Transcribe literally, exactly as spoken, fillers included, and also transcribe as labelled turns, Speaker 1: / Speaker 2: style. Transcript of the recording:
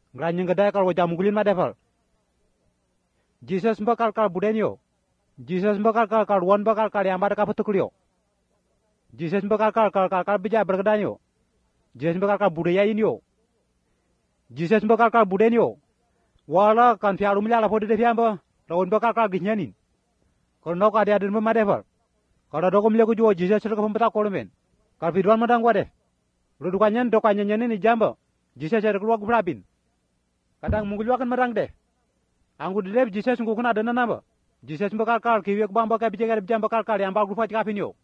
Speaker 1: Ngranyeng gedai kal wajam gulin ma defal. Jesus bakal kal budenyo. Jesus bakal kal kal wan bakal kal yang pada kapetukulyo. Jesus bakal kal kal kal kal bija bergedanyo. Jesus bakal kal budaya inyo. Jesus bakal kal budenyo. Wala kan fialu miala podi de fiamba. Lawan bakal kal ginyanin. Kalau nok ada adin ma defal. Kalau dokom lego juo Jesus serka pembeta kolmen. Kal fidwan madang wade. Rudukanyan dokanyan ni jamba. Jesus serka keluar gufrabin. Kadang munggu akan merang deh. Anggu dilep Jesus ngukuna ada nana ba. Jesus bakal kal kiwek bang bakal bija gara bija bakal kal yang bagus faj kapinyo.